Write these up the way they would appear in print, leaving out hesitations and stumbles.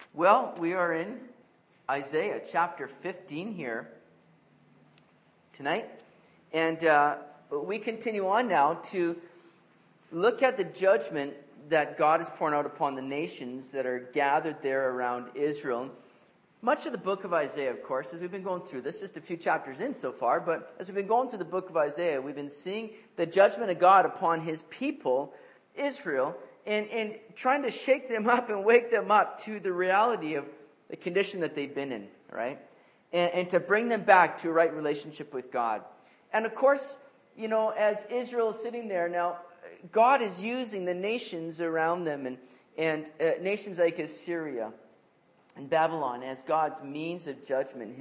Well, we are in Isaiah chapter 15 here tonight. And we continue on now to look at the judgment that God is pouring out upon the nations that are gathered there around Israel. Much of the book of Isaiah, of course, as we've been going through this, just a few chapters in so far, but as we've been going through the book of Isaiah, we've been seeing the judgment of God upon his people, Israel, and trying to shake them up and wake them up to the reality of the condition that they've been in, right? And to bring them back to a right relationship with God. And of course, you know, as Israel is sitting there now, God is using the nations around them and nations like Assyria and Babylon as God's means of judgment.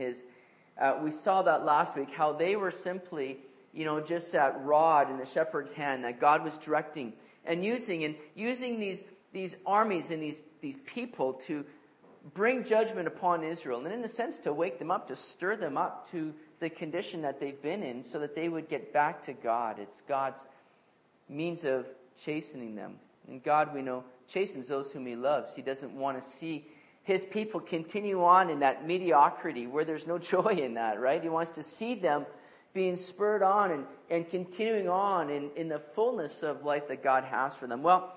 We saw that last week, how they were simply, you know, just that rod in the shepherd's hand that God was directing and using these armies and these people to bring judgment upon Israel. And in a sense, to wake them up, to stir them up to the condition that they've been in so that they would get back to God. It's God's means of chastening them. And God, we know, chastens those whom he loves. He doesn't want to see his people continue on in that mediocrity where there's no joy in that, right? He wants to see them being spurred on and continuing on in the fullness of life that God has for them. Well,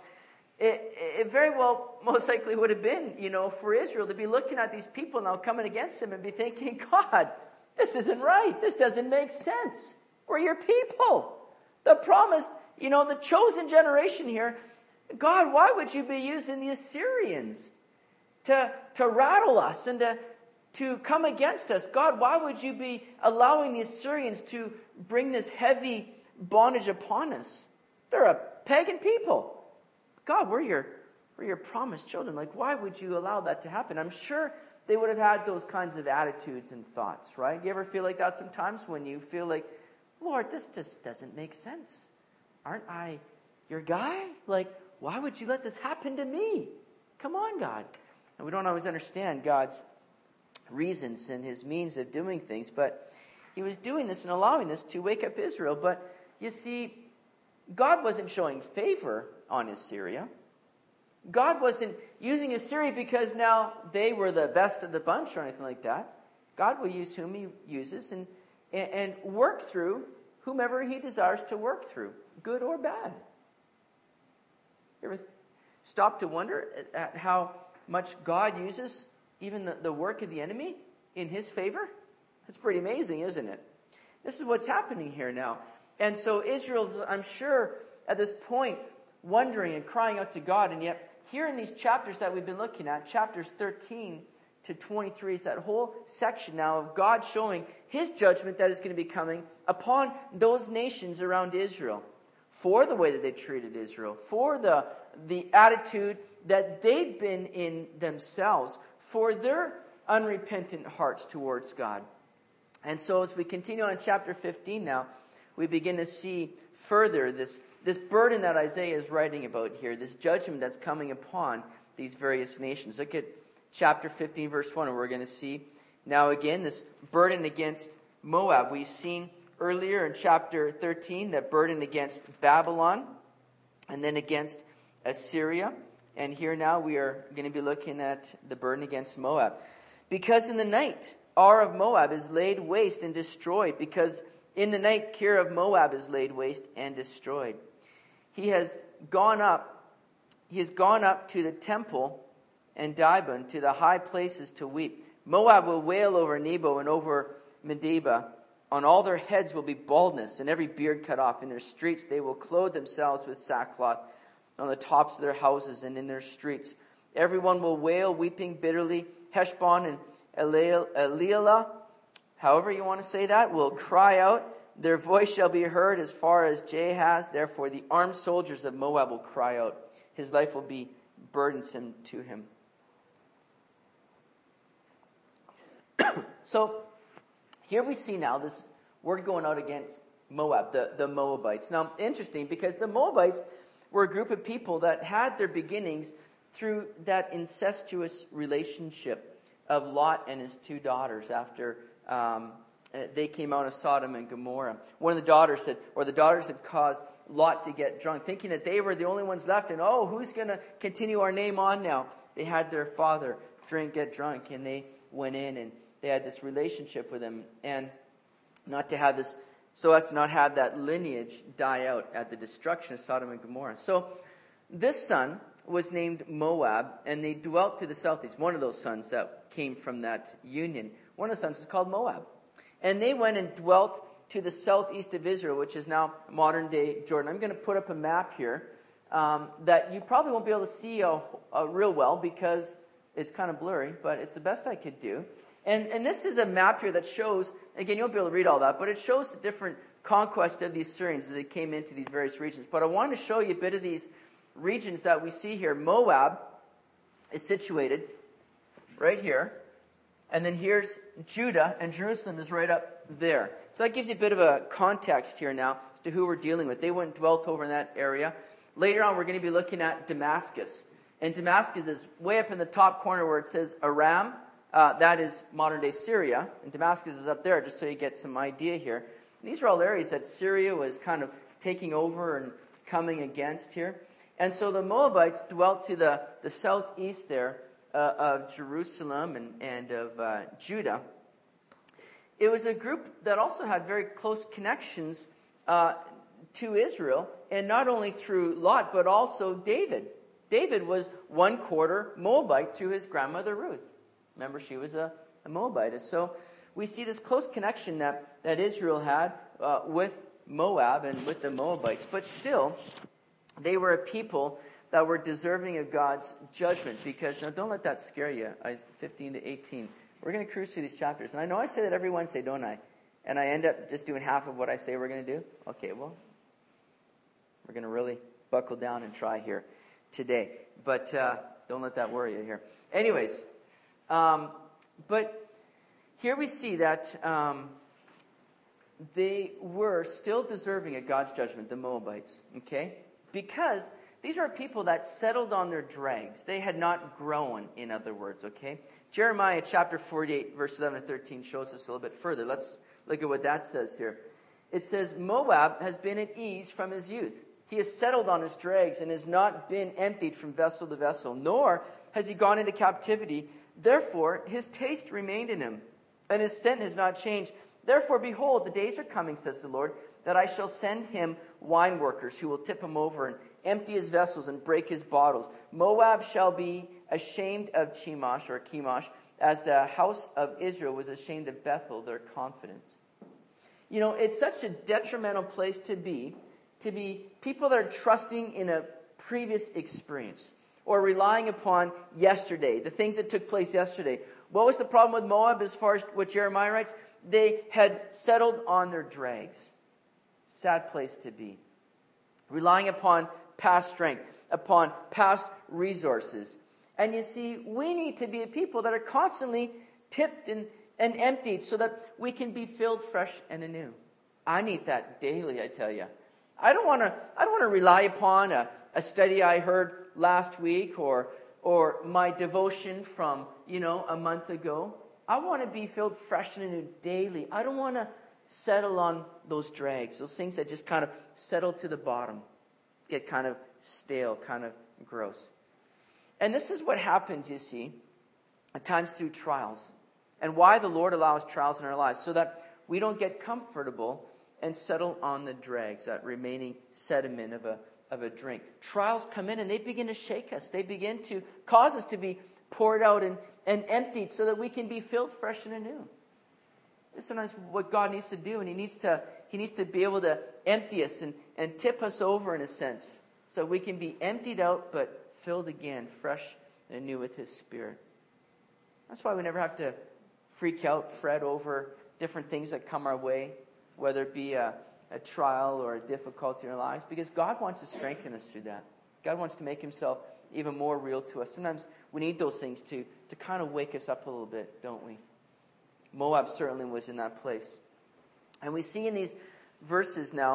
it very well most likely would have been, you know, for Israel to be looking at these people now coming against them and be thinking, God, this isn't right. This doesn't make sense. We're your people. The promised, you know, the chosen generation here. God, why would you be using the Assyrians to rattle us and to come against us? God, why would you be allowing the Assyrians to bring this heavy bondage upon us? They're a pagan people. God, we're your promised children. Like, why would you allow that to happen? I'm sure they would have had those kinds of attitudes and thoughts, right? You ever feel like that sometimes when you feel like, Lord, this just doesn't make sense. Aren't I your guy? Like, why would you let this happen to me? Come on, God. And we don't always understand God's reasons and his means of doing things, but he was doing this and allowing this to wake up Israel. But you see, God wasn't showing favor on Assyria. God wasn't using Assyria because now they were the best of the bunch or anything like that. God will use whom he uses and work through whomever he desires to work through, good or bad. You ever stop to wonder at how much God uses even the work of the enemy in his favor? That's pretty amazing, isn't it? This is what's happening here now. And so Israel's, I'm sure, at this point, wondering and crying out to God. And yet, here in these chapters that we've been looking at, chapters 13 to 23, is that whole section now of God showing his judgment that is going to be coming upon those nations around Israel for the way that they treated Israel, for the attitude that they'd been in themselves, for their unrepentant hearts towards God. And so as we continue on in chapter 15 now, we begin to see further this burden that Isaiah is writing about here, this judgment that's coming upon these various nations. Look at chapter 15, verse 1, and we're going to see now again this burden against Moab. We've seen earlier in chapter 13 that burden against Babylon and then against Assyria. And here now we are going to be looking at the burden against Moab. Because in the night, Ar of Moab is laid waste and destroyed. Because in the night, Kir of Moab is laid waste and destroyed. He has gone up to the temple and Dibon, to the high places to weep. Moab will wail over Nebo and over Medeba. On all their heads will be baldness, and every beard cut off. In their streets they will clothe themselves with sackcloth, on the tops of their houses and in their streets. Everyone will wail, weeping bitterly. Heshbon and Elilah, however you want to say that, will cry out. Their voice shall be heard as far as Jahaz. Therefore the armed soldiers of Moab will cry out. His life will be burdensome to him. So here we see now this word going out against Moab, the Moabites. Now, interesting, because the Moabites were a group of people that had their beginnings through that incestuous relationship of Lot and his two daughters after they came out of Sodom and Gomorrah. One of the daughters had caused Lot to get drunk, thinking that they were the only ones left. And who's going to continue our name on now? They had their father get drunk, and they went in and they had this relationship with him, and not to have this, so as to not have that lineage die out at the destruction of Sodom and Gomorrah. So this son was named Moab, and they dwelt to the southeast. One of those sons that came from that union, one of the sons is called Moab. And they went and dwelt to the southeast of Israel, which is now modern-day Jordan. I'm going to put up a map here that you probably won't be able to see real well because it's kind of blurry, but it's the best I could do. And this is a map here that shows, again, you won't be able to read all that, but it shows the different conquests of the Assyrians as they came into these various regions. But I wanted to show you a bit of these regions that we see here. Moab is situated right here. And then here's Judah, and Jerusalem is right up there. So that gives you a bit of a context here now as to who we're dealing with. They went and dwelt over in that area. Later on, we're going to be looking at Damascus. And Damascus is way up in the top corner where it says Aram. That is modern-day Syria. And Damascus is up there, just so you get some idea here. And these are all areas that Syria was kind of taking over and coming against here. And so the Moabites dwelt to the southeast there of Jerusalem and of Judah. It was a group that also had very close connections to Israel, and not only through Lot, but also David. David was 1/4 Moabite through his grandmother Ruth. Remember, she was a Moabite. So we see this close connection that Israel had with Moab and with the Moabites. But still, they were a people that were deserving of God's judgment. Because, now don't let that scare you, 15 to 18. We're going to cruise through these chapters. And I know I say that every Wednesday, don't I? And I end up just doing half of what I say we're going to do. Okay, well, we're going to really buckle down and try here today. But don't let that worry you here. Anyways, but here we see that they were still deserving of God's judgment, the Moabites. Okay? Because these are people that settled on their dregs. They had not grown, in other words, okay? Jeremiah chapter 48, verse 11 and 13 shows us a little bit further. Let's look at what that says here. It says, Moab has been at ease from his youth. He has settled on his dregs and has not been emptied from vessel to vessel, nor has he gone into captivity. Therefore, his taste remained in him, and his scent has not changed. Therefore, behold, the days are coming, says the Lord, that I shall send him wine workers who will tip him over and empty his vessels and break his bottles. Moab shall be ashamed of Chemosh or Chemosh, as the house of Israel was ashamed of Bethel, their confidence. You know, it's such a detrimental place to be people that are trusting in a previous experience or relying upon yesterday, the things that took place yesterday. What was the problem with Moab as far as what Jeremiah writes? They had settled on their dregs. Sad place to be. Relying upon past strength, upon past resources. And you see, we need to be a people that are constantly tipped and emptied so that we can be filled fresh and anew. I need that daily, I tell you. I don't want to rely upon a study I heard last week or my devotion from, a month ago. I want to be filled fresh and anew daily. I don't want to settle on those dregs, those things that just kind of settle to the bottom, get kind of stale, kind of gross. And this is what happens, you see, at times through trials. And why the Lord allows trials in our lives, so that we don't get comfortable and settle on the dregs, that remaining sediment of a drink. Trials come in and they begin to shake us. They begin to cause us to be poured out and emptied so that we can be filled fresh and anew. This is sometimes what God needs to do, and He needs to be able to empty us and tip us over in a sense, so we can be emptied out but filled again, fresh and anew with His Spirit. That's why we never have to freak out, fret over different things that come our way, whether it be a trial or a difficulty in our lives, because God wants to strengthen us through that. God wants to make Himself even more real to us. Sometimes we need those things to kind of wake us up a little bit, don't we? Moab certainly was in that place. And we see in these verses now,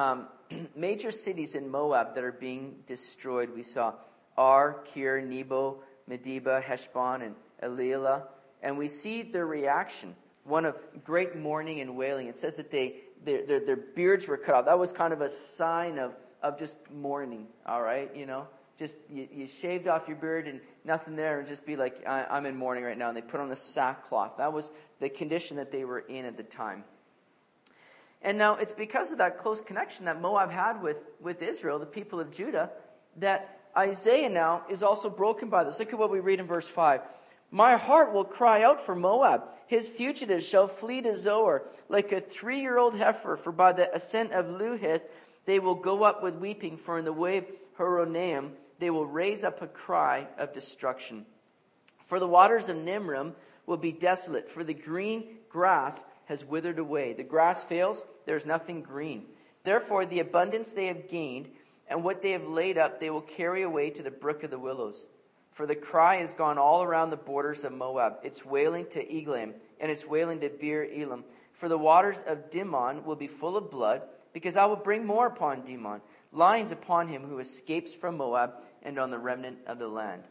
major cities in Moab that are being destroyed. We saw Ar, Kir, Nebo, Medeba, Heshbon, and Elilah. And we see their reaction, one of great mourning and wailing. It says that their beards were cut off. That was kind of a sign of just mourning, all right, just you shaved off your beard and nothing there, and just be like, I'm in mourning right now. And they put on the sackcloth. That was the condition that they were in at the time. And now it's because of that close connection that Moab had with Israel, the people of Judah, that Isaiah now is also broken by this. Look at what we read in verse 5. My heart will cry out for Moab. His fugitives shall flee to Zoar like a 3-year-old heifer. For by the ascent of Luhith they will go up with weeping. For in the way of Horonaim they will raise up a cry of destruction. For the waters of Nimrim will be desolate. For the green grass has withered away. The grass fails, there is nothing green. Therefore the abundance they have gained and what they have laid up they will carry away to the brook of the willows. For the cry has gone all around the borders of Moab. It's wailing to Eglaim, and it's wailing to Beer Elam. For the waters of Dimon will be full of blood, because I will bring more upon Dimon, lions upon him who escapes from Moab, and on the remnant of the land.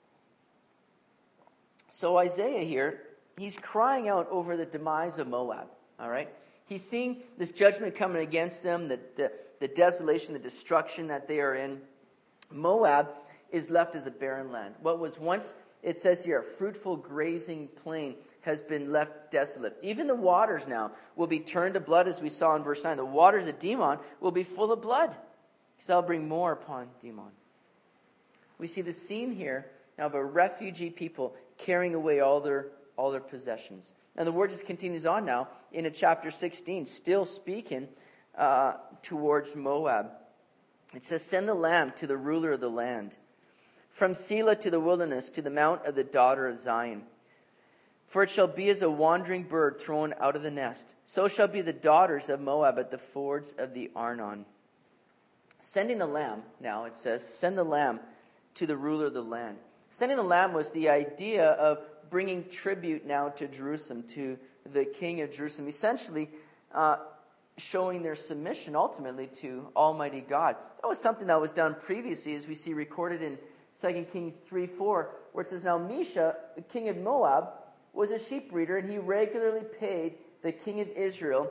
So Isaiah here, he's crying out over the demise of Moab. All right? He's seeing this judgment coming against them, the desolation, the destruction that they are in. Moab is left as a barren land. What was once, it says here, a fruitful grazing plain has been left desolate. Even the waters now will be turned to blood, as we saw in verse 9. The waters of Dimon will be full of blood, because I'll bring more upon Dimon. We see the scene here now of a refugee people carrying away all their possessions. And the word just continues on now into chapter 16, still speaking towards Moab. It says, send the lamb to the ruler of the land, from Selah to the wilderness, to the mount of the daughter of Zion. For it shall be as a wandering bird thrown out of the nest. So shall be the daughters of Moab at the fords of the Arnon. Sending the lamb, now it says, send the lamb to the ruler of the land. Sending the lamb was the idea of bringing tribute now to Jerusalem, to the king of Jerusalem. Essentially, showing their submission ultimately to Almighty God. That was something that was done previously, as we see recorded in 2 Kings 3:4, where it says, now Mesha, the king of Moab, was a sheep breeder, and he regularly paid the king of Israel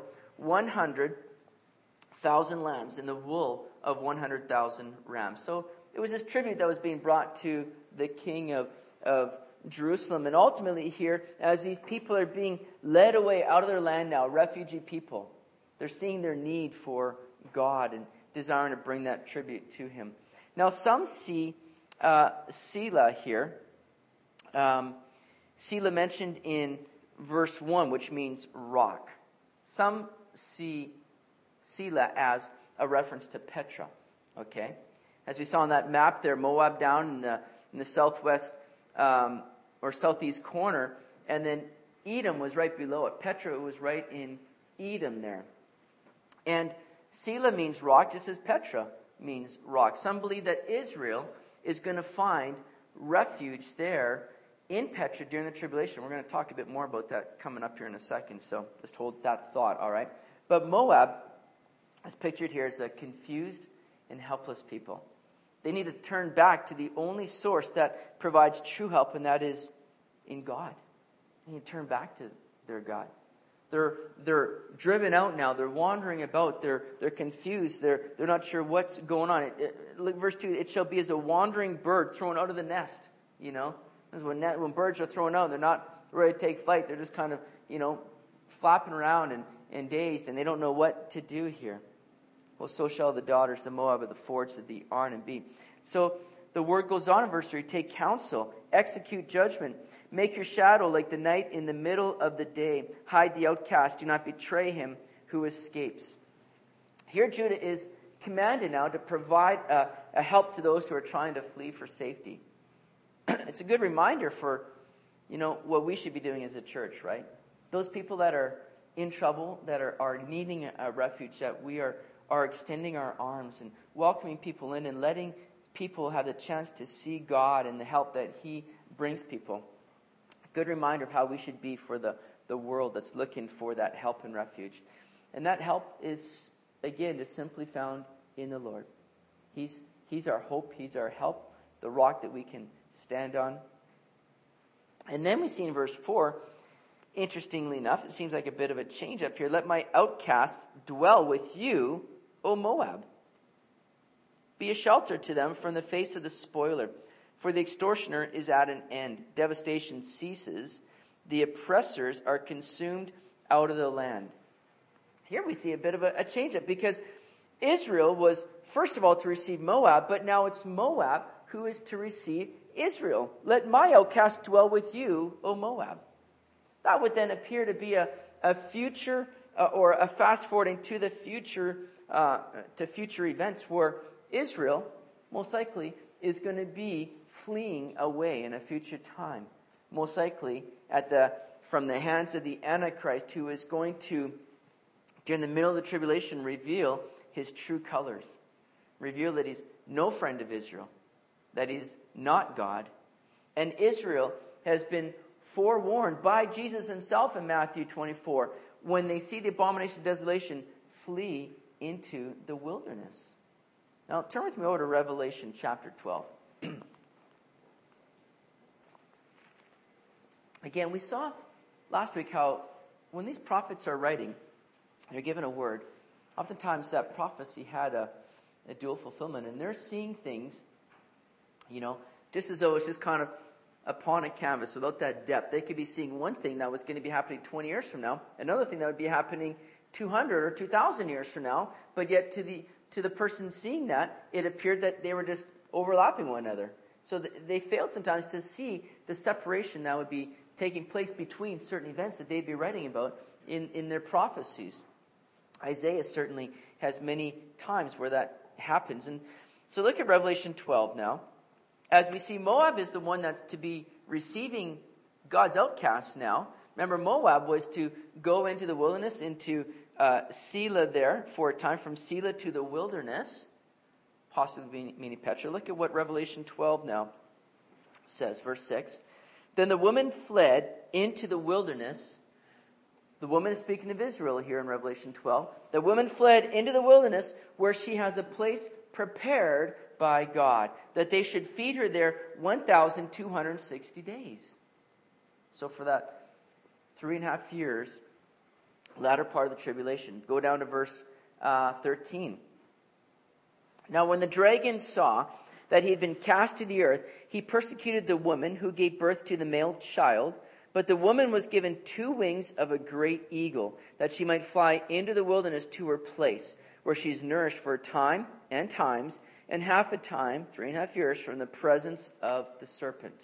100,000 lambs and the wool of 100,000 rams. So it was this tribute that was being brought to the king of Jerusalem. And ultimately here, as these people are being led away out of their land now, refugee people, they're seeing their need for God and desiring to bring that tribute to him. Now some see Selah here. Selah mentioned in verse 1, which means rock. Some see Selah as a reference to Petra. Okay? As we saw on that map there, Moab down in the southwest or southeast corner, and then Edom was right below it. Petra was right in Edom there. And Selah means rock, just as Petra means rock. Some believe that Israel is going to find refuge there in Petra during the tribulation. We're going to talk a bit more about that coming up here in a second, so just hold that thought, all right? But Moab, as pictured here, is a confused and helpless people. They need to turn back to the only source that provides true help, and that is in God. They need to turn back to their God. They're driven out now. They're wandering about. They're confused. They're not sure what's going on. Verse 2, it shall be as a wandering bird thrown out of the nest. You know, when birds are thrown out, they're not ready to take flight. They're just kind of, flapping around and dazed, and they don't know what to do here. Well, so shall the daughters of Moab at the fords of the Arnon be. So the word goes on in verse 3, take counsel, execute judgment, make your shadow like the night in the middle of the day. Hide the outcast, do not betray him who escapes. Here Judah is commanded now to provide a help to those who are trying to flee for safety. It's a good reminder for, what we should be doing as a church, right? Those people that are in trouble, that are needing a refuge, that we are extending our arms and welcoming people in and letting people have the chance to see God and the help that he brings people. Good reminder of how we should be for the world that's looking for that help and refuge. And that help is, again, just simply found in the Lord. He's our hope. He's our help, the rock that we can stand on. And then we see in verse 4, interestingly enough, it seems like a bit of a change up here. Let my outcasts dwell with you, O Moab. be a shelter to them from the face of the spoiler. For the extortioner is at an end. Devastation ceases. The oppressors are consumed out of the land. Here we see a bit of a change-up, because Israel was, first of all, to receive Moab, but now it's Moab who is to receive Israel. Let my outcast dwell with you, O Moab. That would then appear to be a future or a fast-forwarding to the future, to future events where Israel, most likely, is going to be fleeing away in a future time. Most likely from the hands of the Antichrist, who is going to, during the middle of the tribulation, reveal his true colors. Reveal that he's no friend of Israel, that he's not God. And Israel has been forewarned by Jesus himself in Matthew 24. When they see the abomination of desolation, flee into the wilderness. Now turn with me over to Revelation chapter 12. Again, we saw last week how when these prophets are writing, they're given a word. Oftentimes that prophecy had a dual fulfillment, and they're seeing things, just as though it's just kind of upon a canvas without that depth. They could be seeing one thing that was going to be happening 20 years from now, another thing that would be happening 200 or 2,000 years from now, but yet to the person seeing that, it appeared that they were just overlapping one another. So they failed sometimes to see the separation that would be taking place between certain events that they'd be writing about in their prophecies. Isaiah certainly has many times where that happens. And so look at Revelation 12 now. As we see, Moab is the one that's to be receiving God's outcasts now. Remember, Moab was to go into the wilderness, into Selah there for a time, from Selah to the wilderness, possibly meaning Petra. Look at what Revelation 12 now says, verse 6. Then the woman fled into the wilderness. The woman is speaking of Israel here in Revelation 12. The woman fled into the wilderness where she has a place prepared by God, that they should feed her there 1,260 days. So for that 3.5 years, latter part of the tribulation. Go down to verse 13. Now when the dragon saw that he had been cast to the earth, he persecuted the woman who gave birth to the male child. But the woman was given 2 wings of a great eagle, that she might fly into the wilderness to her place, where she is nourished for a time and times, and half a time, 3.5 years, from the presence of the serpent.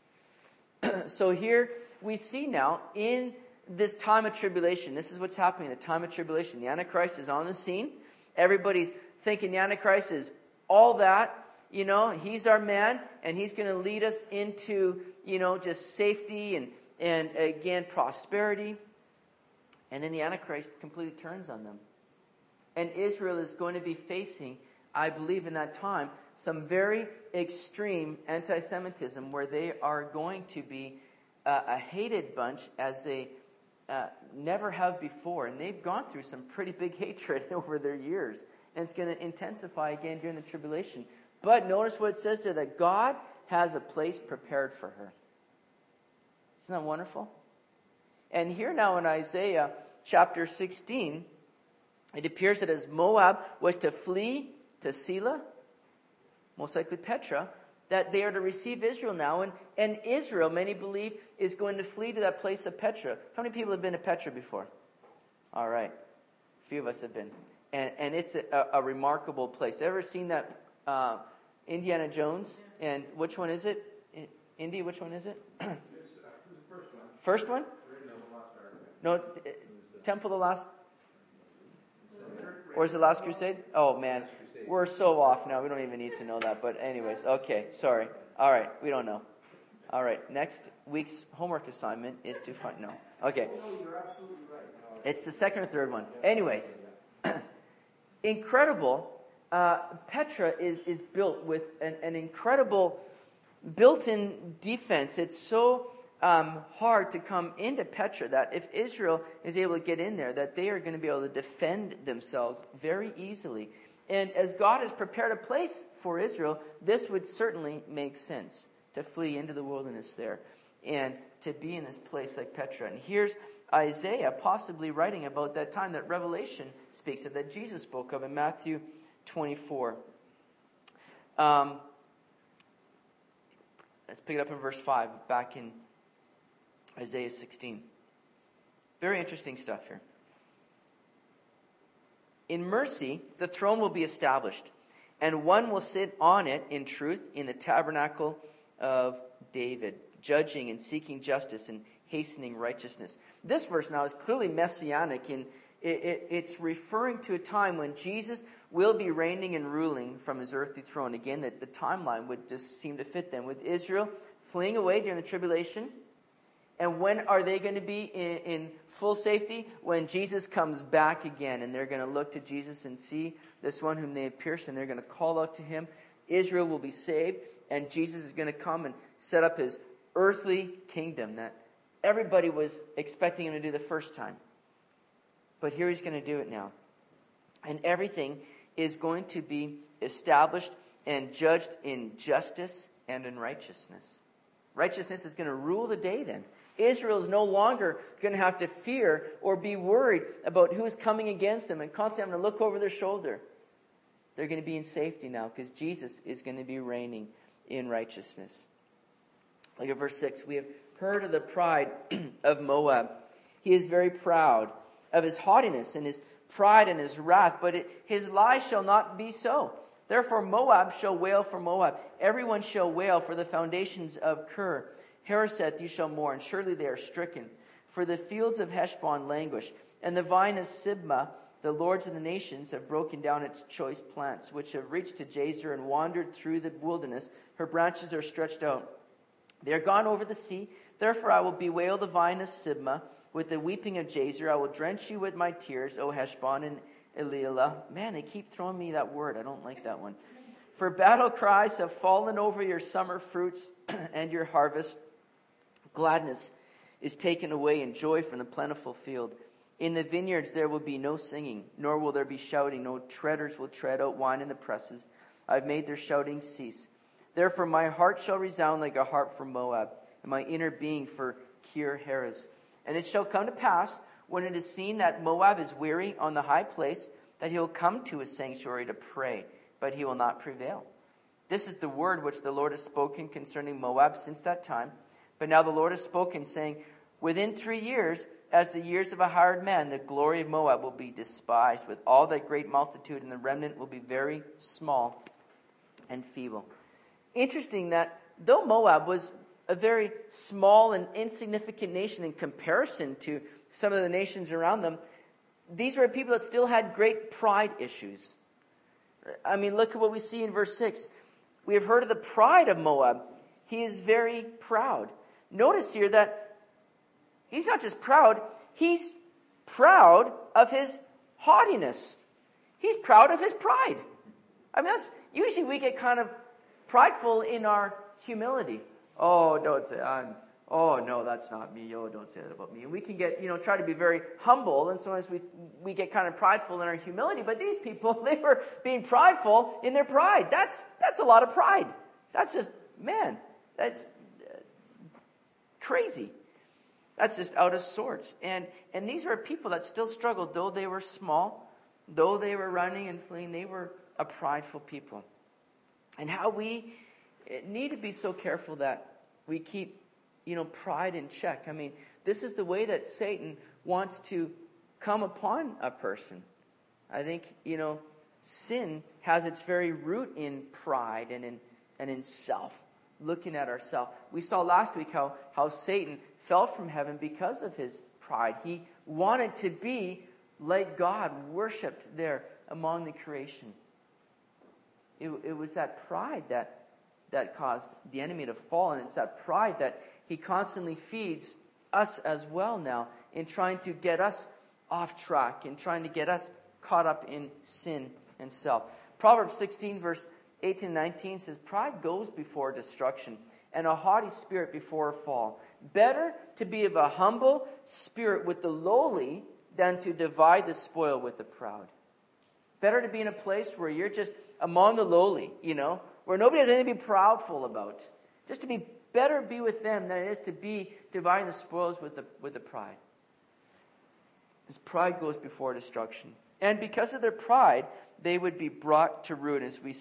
So here we see now, in this time of tribulation, this is what's happening in the time of tribulation. The Antichrist is on the scene. Everybody's thinking the Antichrist is all that. He's our man, and he's going to lead us into, just safety and again, prosperity. And then the Antichrist completely turns on them. And Israel is going to be facing, I believe in that time, some very extreme anti-Semitism, where they are going to be a hated bunch as they never have before. And they've gone through some pretty big hatred over their years. And it's going to intensify again during the tribulation. But notice what it says there, that God has a place prepared for her. Isn't that wonderful? And here now in Isaiah chapter 16, it appears that as Moab was to flee to Selah, most likely Petra, that they are to receive Israel now. And Israel, many believe, is going to flee to that place of Petra. How many people have been to Petra before? All right. A few of us have been. And it's a remarkable place. Ever seen that Indiana Jones? And which one is it? Indy, which one is it? First one? No, Temple of the Last... Or is it Last Crusade? Oh, man. We're so off now. We don't even need to know that. But anyways, okay. Sorry. All right. We don't know. All right. Next week's homework assignment is to find... No. Okay. It's the second or third one. Anyways. Incredible. Petra is built with an incredible built-in defense. It's so hard to come into Petra that if Israel is able to get in there, that they are going to be able to defend themselves very easily. And as God has prepared a place for Israel, this would certainly make sense, to flee into the wilderness there and to be in this place like Petra. And here's Isaiah possibly writing about that time that Revelation speaks of, that Jesus spoke of in Matthew 24. Let's pick it up in verse 5, back in Isaiah 16. Very interesting stuff here. In mercy, the throne will be established, and one will sit on it in truth in the tabernacle of David, judging and seeking justice and hastening righteousness. This verse now is clearly messianic, and it's referring to a time when Jesus will be reigning and ruling from his earthly throne. Again, that the timeline would just seem to fit them, with Israel fleeing away during the tribulation. And when are they going to be in full safety? When Jesus comes back again, and they're going to look to Jesus and see this one whom they have pierced, and they're going to call out to him. Israel will be saved, and Jesus is going to come and set up his earthly kingdom that everybody was expecting him to do the first time. But here he's going to do it now. And everything is going to be established and judged in justice and in righteousness. Righteousness is going to rule the day then. Israel is no longer going to have to fear or be worried about who's coming against them and constantly having to look over their shoulder. They're going to be in safety now because Jesus is going to be reigning in righteousness. Look at verse 6. We have heard of the pride of Moab. He is very proud of his haughtiness and his pride and his wrath, but his lie shall not be so. Therefore Moab shall wail for Moab. Everyone shall wail for the foundations of Kir. Hareseth you shall mourn, surely they are stricken. For the fields of Heshbon languish, and the vine of Sibmah, the lords of the nations have broken down its choice plants, which have reached to Jazer and wandered through the wilderness. Her branches are stretched out. They are gone over the sea. Therefore I will bewail the vine of Sibmah with the weeping of Jazer. I will drench you with my tears, O Heshbon and Elilah. Man, they keep throwing me that word. I don't like that one. For battle cries have fallen over your summer fruits and your harvest. Gladness is taken away and joy from the plentiful field. In the vineyards there will be no singing, nor will there be shouting. No treaders will tread out wine in the presses. I have made their shouting cease. Therefore my heart shall resound like a harp for Moab, and my inner being for Kir Heres. And it shall come to pass, when it is seen that Moab is weary on the high place, that he will come to his sanctuary to pray, but he will not prevail. This is the word which the Lord has spoken concerning Moab since that time. But now the Lord has spoken, saying, within 3 years, as the years of a hired man, the glory of Moab will be despised with all that great multitude, and the remnant will be very small and feeble. Interesting that though Moab was a very small and insignificant nation in comparison to some of the nations around them, these were people that still had great pride issues. I mean, look at what we see in verse 6. We have heard of the pride of Moab. He is very proud. Notice here that he's not just proud, he's proud of his haughtiness. He's proud of his pride. I mean, usually we get kind of prideful in our humility. Oh, don't say, oh no, that's not me. Oh, don't say that about me. And we can get, try to be very humble, and sometimes we get kind of prideful in our humility. But these people, they were being prideful in their pride. That's a lot of pride. That's just, man, that's crazy. That's just out of sorts. And these were people that still struggled, though they were small, though they were running and fleeing, they were a prideful people. And how we need to be so careful that we keep, pride in check. I mean, this is the way that Satan wants to come upon a person. I think, sin has its very root in pride and in self. Looking at ourselves. We saw last week how Satan fell from heaven because of his pride. He wanted to be like God, worshipped there among the creation. It was that pride that caused the enemy to fall, and it's that pride that he constantly feeds us as well now in trying to get us off track, in trying to get us caught up in sin and self. Proverbs 16 verse 18 and 19 says, pride goes before destruction, and a haughty spirit before a fall. Better to be of a humble spirit with the lowly than to divide the spoil with the proud. Better to be in a place where you're just among the lowly, where nobody has anything to be proudful about. Just to be better be with them than it is to be dividing the spoils with the pride. Because pride goes before destruction. And because of their pride, they would be brought to ruin, as we see.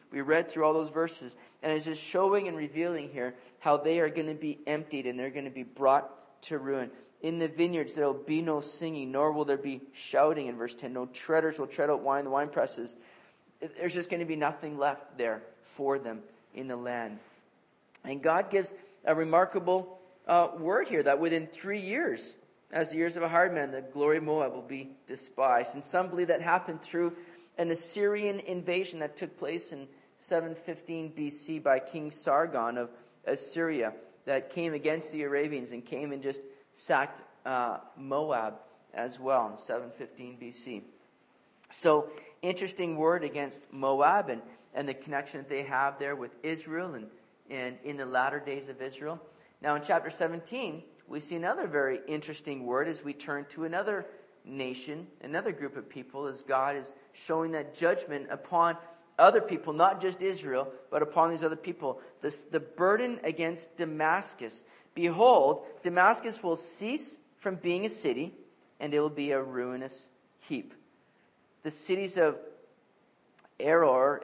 We read through all those verses, and it's just showing and revealing here how they are going to be emptied and they're going to be brought to ruin. In the vineyards there will be no singing, nor will there be shouting, in verse 10. No treaders will tread out wine in the wine presses. There's just going to be nothing left there for them in the land. And God gives a remarkable word here that within 3 years, as the years of a hard man, the glory of Moab will be despised. And some believe that happened through an Assyrian invasion that took place in 715 BC by King Sargon of Assyria, that came against the Arabians and came and just sacked Moab as well in 715 BC. So, interesting word against Moab and the connection that they have there with Israel and in the latter days of Israel. Now in chapter 17, we see another very interesting word as we turn to another nation, another group of people, as God is showing that judgment upon other people, not just Israel, but upon these other people. The burden against Damascus. Behold, Damascus will cease from being a city, and it will be a ruinous heap. The cities of Eror,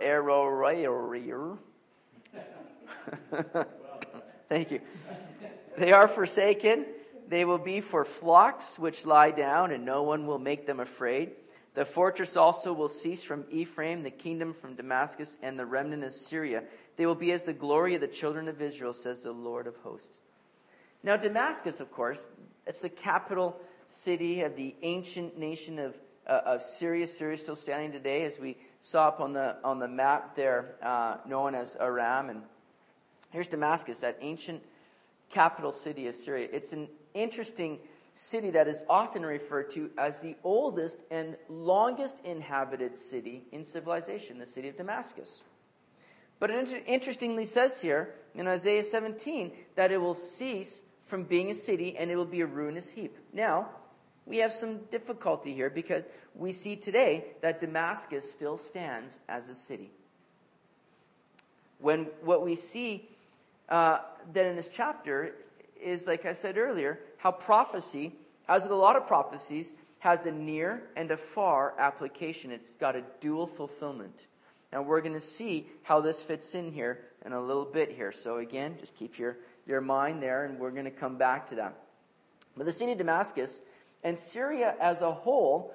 thank you. They are forsaken. They will be for flocks which lie down, and no one will make them afraid. The fortress also will cease from Ephraim, the kingdom from Damascus, and the remnant of Syria. They will be as the glory of the children of Israel, says the Lord of hosts. Now Damascus, of course, it's the capital city of the ancient nation of Syria. Syria is still standing today, as we saw up on the map there, known as Aram. And here's Damascus, that ancient capital city of Syria. It's an interesting city that is often referred to as the oldest and longest inhabited city in civilization, the city of Damascus. But it interestingly says here in Isaiah 17 that it will cease from being a city and it will be a ruinous heap. Now, we have some difficulty here because we see today that Damascus still stands as a city. When what we see that in this chapter is, like I said earlier, how prophecy, as with a lot of prophecies, has a near and a far application. It's got a dual fulfillment. Now we're going to see how this fits in here in a little bit here. So again, just keep your mind there, and we're going to come back to that. But the city of Damascus and Syria as a whole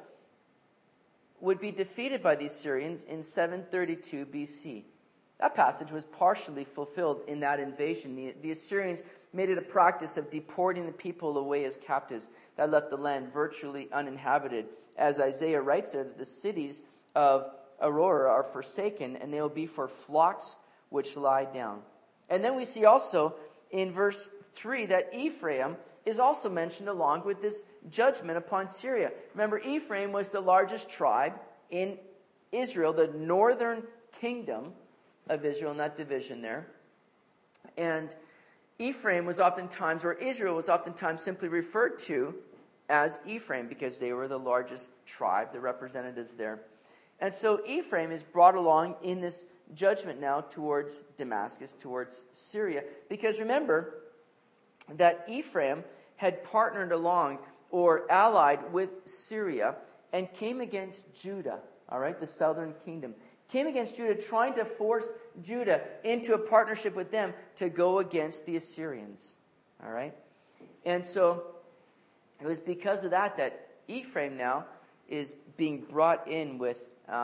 would be defeated by these Syrians in 732 BC. That passage was partially fulfilled in that invasion. The Assyrians made it a practice of deporting the people away as captives. That left the land virtually uninhabited. As Isaiah writes there, that the cities of Aurora are forsaken, and they will be for flocks which lie down. And then we see also in verse 3 that Ephraim is also mentioned along with this judgment upon Syria. Remember, Ephraim was the largest tribe in Israel, the northern kingdom of Israel, in that division there. And Ephraim was oftentimes, or Israel was oftentimes simply referred to as Ephraim because they were the largest tribe, the representatives there. And so Ephraim is brought along in this judgment now towards Damascus, towards Syria. Because remember that Ephraim had partnered along or allied with Syria and came against Judah, all right, the southern kingdom. Came against Judah, trying to force Judah into a partnership with them to go against the Assyrians. All right? And so it was because of that Ephraim now is being brought in with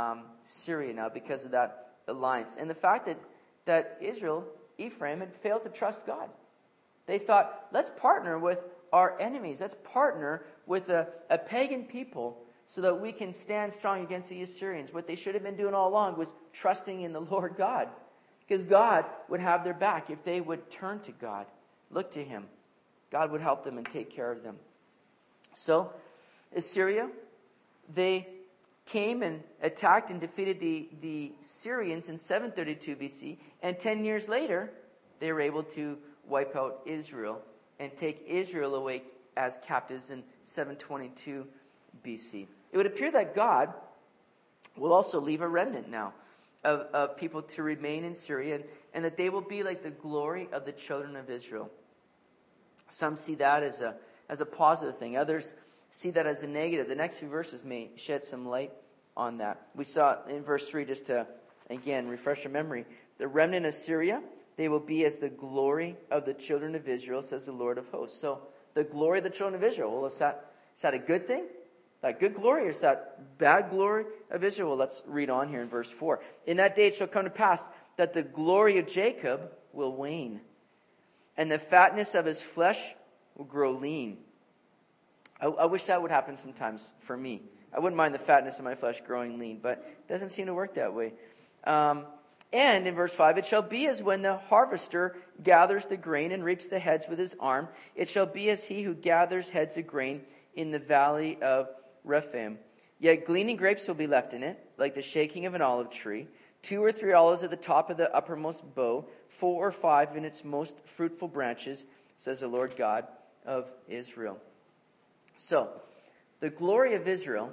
Syria now because of that alliance. And the fact that Ephraim had failed to trust God. They thought, let's partner with our enemies. Let's partner with a pagan people so that we can stand strong against the Assyrians. What they should have been doing all along was trusting in the Lord God. Because God would have their back if they would turn to God, look to Him. God would help them and take care of them. So, Assyria, they came and attacked and defeated the Syrians in 732 BC. And 10 years later, they were able to wipe out Israel and take Israel away as captives in 722 BC. It would appear that God will also leave a remnant now of people to remain in Syria, and that they will be like the glory of the children of Israel. Some see that as a positive thing. Others see that as a negative. The next few verses may shed some light on that. We saw in verse 3, just to Again, refresh your memory. The remnant of Syria, they will be as the glory of the children of Israel, says the Lord of hosts. So the glory of the children of Israel, well, is that a good thing? That good glory, or is that bad glory of Israel? Well, let's read on here in verse 4. In that day it shall come to pass that the glory of Jacob will wane, and the fatness of his flesh will grow lean. I wish that would happen sometimes for me. I wouldn't mind the fatness of my flesh growing lean, but it doesn't seem to work that way. And in verse 5, it shall be as when the harvester gathers the grain and reaps the heads with his arm. It shall be as he who gathers heads of grain in the valley of Rephaim. Yet gleaning grapes will be left in it, like the shaking of an olive tree. 2 or 3 olives at the top of the uppermost bough, 4 or 5 in its most fruitful branches, says the Lord God of Israel. So, the glory of Israel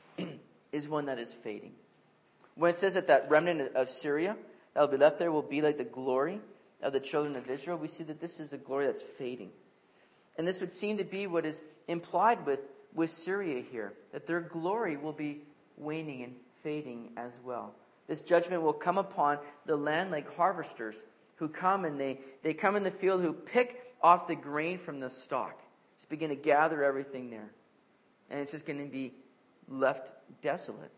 is one that is fading. When it says that remnant of Syria that will be left there will be like the glory of the children of Israel, we see that this is a glory that's fading. And this would seem to be what is implied with Syria here, that their glory will be waning and fading as well. This judgment will come upon the land like harvesters who come and they come in the field, who pick off the grain from the stalk. Just begin to gather everything there. And it's just going to be left desolate.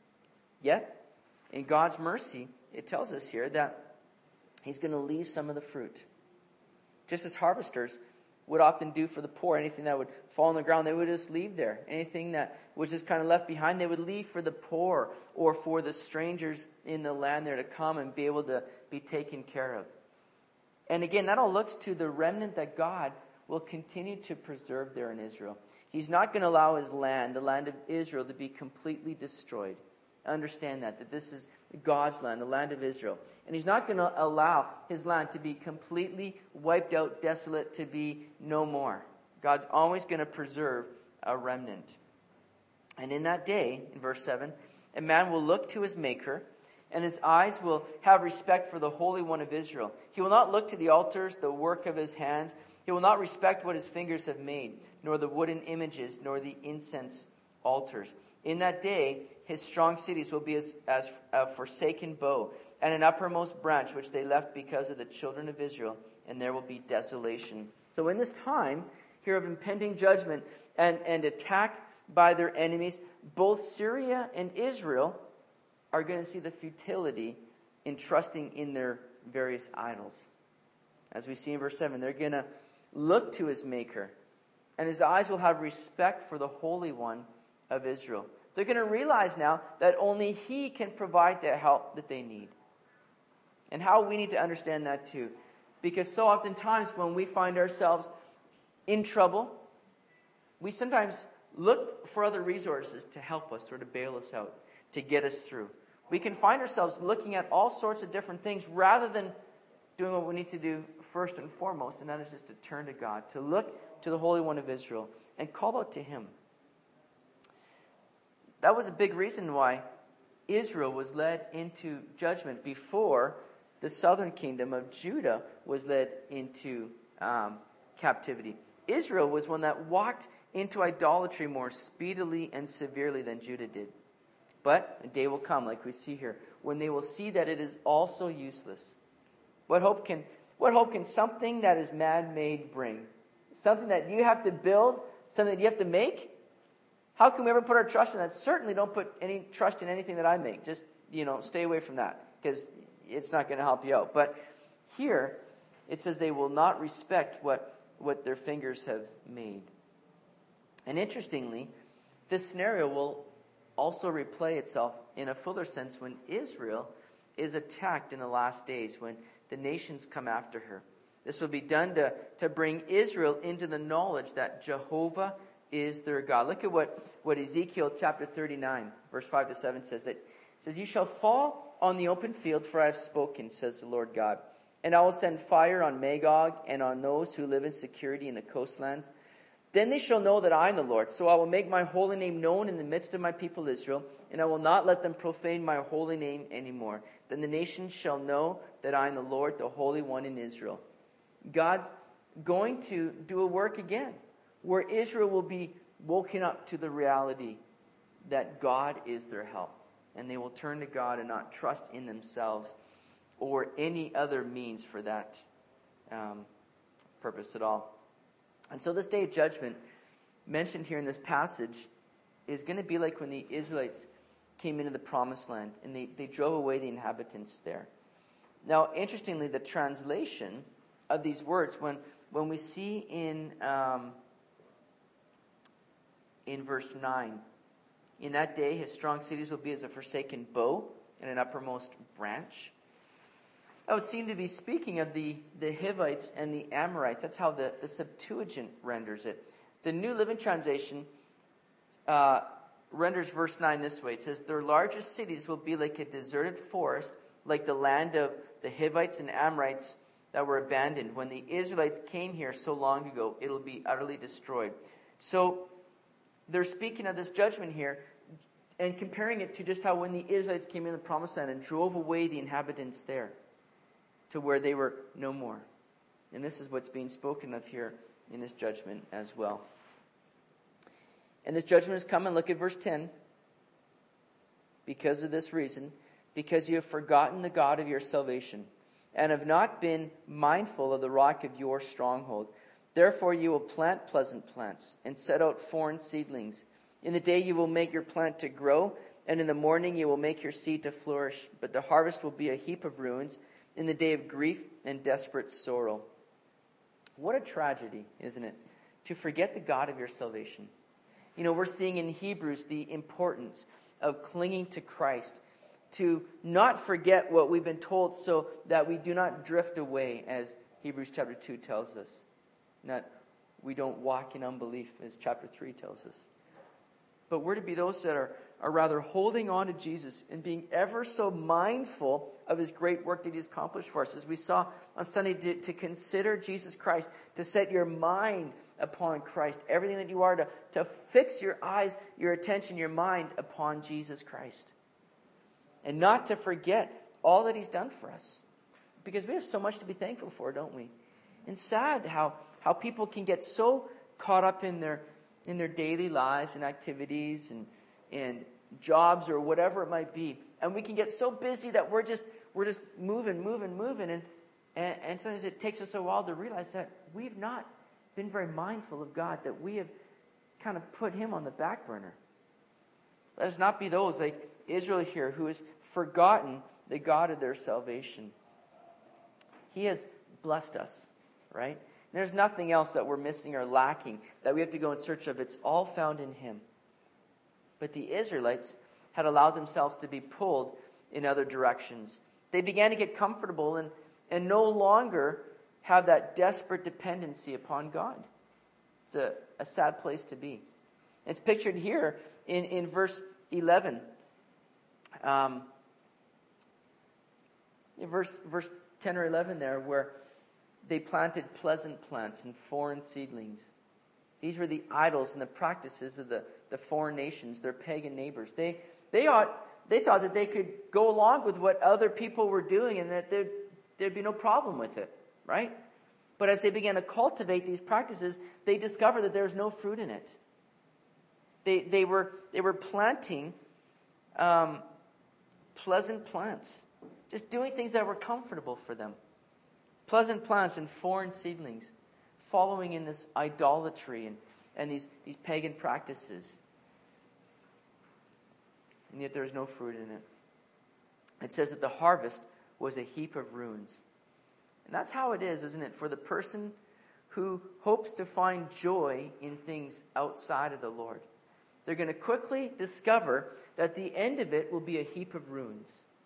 Yet, in God's mercy, it tells us here that he's going to leave some of the fruit. Just as harvesters would often do for the poor, anything that would fall on the ground, they would just leave there. Anything that was just kind of left behind, they would leave for the poor or for the strangers in the land there to come and be able to be taken care of. And again, that all looks to the remnant that God will continue to preserve there in Israel. He's not going to allow his land, the land of Israel, to be completely destroyed. Understand that this is God's land, the land of Israel. And he's not going to allow his land to be completely wiped out, desolate, to be no more. God's always going to preserve a remnant. And in that day, in verse 7, a man will look to his Maker, and his eyes will have respect for the Holy One of Israel. He will not look to the altars, the work of his hands. He will not respect what his fingers have made, nor the wooden images, nor the incense altars. In that day, his strong cities will be as a forsaken bow, and an uppermost branch which they left because of the children of Israel, and there will be desolation. So in this time here of impending judgment and attack by their enemies, both Syria and Israel are going to see the futility in trusting in their various idols. As we see in verse 7, they're going to look to his Maker, and his eyes will have respect for the Holy One of Israel. They're going to realize now that only he can provide the help that they need. And how we need to understand that too. Because so oftentimes when we find ourselves in trouble, we sometimes look for other resources to help us or to bail us out, to get us through. We can find ourselves looking at all sorts of different things rather than doing what we need to do first and foremost, and that is just to turn to God, to look to the Holy One of Israel and call out to him. That was a big reason why Israel was led into judgment before the southern kingdom of Judah was led into captivity. Israel was one that walked into idolatry more speedily and severely than Judah did. But a day will come, like we see here, when they will see that it is also useless. What hope can something that is man-made bring? Something that you have to build, something that you have to make? How can we ever put our trust in that? Certainly don't put any trust in anything that I make. Just, stay away from that, because it's not going to help you out. But here, it says they will not respect what their fingers have made. And interestingly, this scenario will also replay itself in a fuller sense when Israel is attacked in the last days, when the nations come after her. This will be done to bring Israel into the knowledge that Jehovah is their God. Look at what Ezekiel chapter 39, verse 5 to 7 says. It says, "You shall fall on the open field, for I have spoken, says the Lord God. And I will send fire on Magog and on those who live in security in the coastlands. Then they shall know that I am the Lord. So I will make my holy name known in the midst of my people Israel, and I will not let them profane my holy name anymore. Then the nations shall know that I am the Lord, the Holy One in Israel." God's going to do a work again, where Israel will be woken up to the reality that God is their help and they will turn to God and not trust in themselves or any other means for that purpose at all. And so this day of judgment mentioned here in this passage is going to be like when the Israelites came into the promised land and they drove away the inhabitants there. Now, interestingly, the translation of these words, when we see in verse 9, in that day his strong cities will be as a forsaken bow and an uppermost branch. That would seem to be speaking of the Hivites and the Amorites. That's how the Septuagint renders it. The New Living Translation renders verse 9 this way. It says, their largest cities will be like a deserted forest, like the land of the Hivites and Amorites that were abandoned. When the Israelites came here so long ago, it'll be utterly destroyed. So they're speaking of this judgment here and comparing it to just how when the Israelites came in the promised land and drove away the inhabitants there to where they were no more. And this is what's being spoken of here in this judgment as well. And this judgment is coming. Look at verse 10. Because of this reason, because you have forgotten the God of your salvation, and have not been mindful of the rock of your stronghold. Therefore you will plant pleasant plants, and set out foreign seedlings. In the day you will make your plant to grow, and in the morning you will make your seed to flourish. But the harvest will be a heap of ruins, in the day of grief and desperate sorrow. What a tragedy, isn't it? To forget the God of your salvation. You know, we're seeing in Hebrews the importance of clinging to Christ, to not forget what we've been told so that we do not drift away, as Hebrews chapter 2 tells us. Not we don't walk in unbelief, as chapter 3 tells us. But we're to be those that are rather holding on to Jesus and being ever so mindful of his great work that he's accomplished for us. As we saw on Sunday, to consider Jesus Christ, to set your mind upon Christ. Everything that you are, to fix your eyes, your attention, your mind upon Jesus Christ. And not to forget all that he's done for us. Because we have so much to be thankful for, don't we? And sad how people can get so caught up in their daily lives and activities and jobs or whatever it might be. And we can get so busy that we're just moving. And sometimes it takes us a while to realize that we've not been very mindful of God, that we have kind of put him on the back burner. Let us not be those like Israel here who has forgotten the God of their salvation. He has blessed us, right? There's nothing else that we're missing or lacking that we have to go in search of. It's all found in him. But the Israelites had allowed themselves to be pulled in other directions. They began to get comfortable and no longer have that desperate dependency upon God. It's a sad place to be. It's pictured here in verse 11. In verse 10 or 11 there, where they planted pleasant plants and foreign seedlings. These were the idols and the practices of the foreign nations, their pagan neighbors. They thought that they could go along with what other people were doing and that there'd be no problem with it, right? But as they began to cultivate these practices, they discovered that there's no fruit in it. They were planting pleasant plants, just doing things that were comfortable for them. Pleasant plants and foreign seedlings, following in this idolatry and these pagan practices. And yet there is no fruit in it. It says that the harvest was a heap of ruins. And that's how it is, isn't it, for the person who hopes to find joy in things outside of the Lord. They're going to quickly discover that the end of it will be a heap of ruins.